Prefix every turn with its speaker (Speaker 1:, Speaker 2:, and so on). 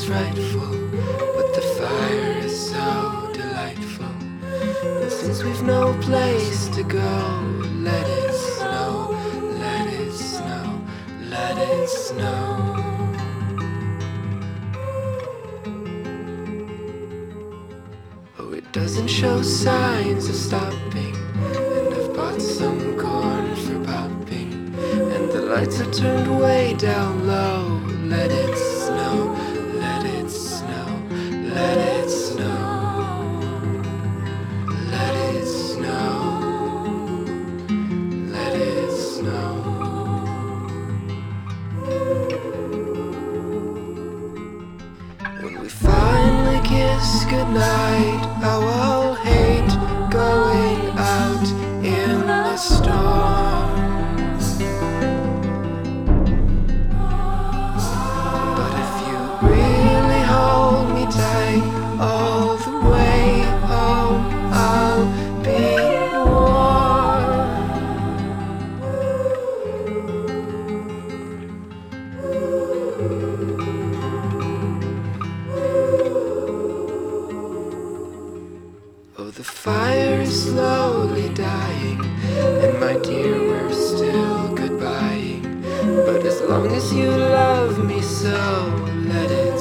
Speaker 1: is frightful, but the fire is so delightful. And since we've no place to go, let it snow, let it snow, let it snow. Oh, it doesn't show signs of stopping, and I've bought some corn for popping, and the lights are turned way down low. Let it snow, let it snow, let it snow, let it snow, let it snow. When we finally kiss goodnight, how I'll hate going out in the storm. But if you really hold me tight all the way home, I'll be warm. Oh, the fire is slowly dying, and my dear, we're still goodbying. But as long as you love me so, let it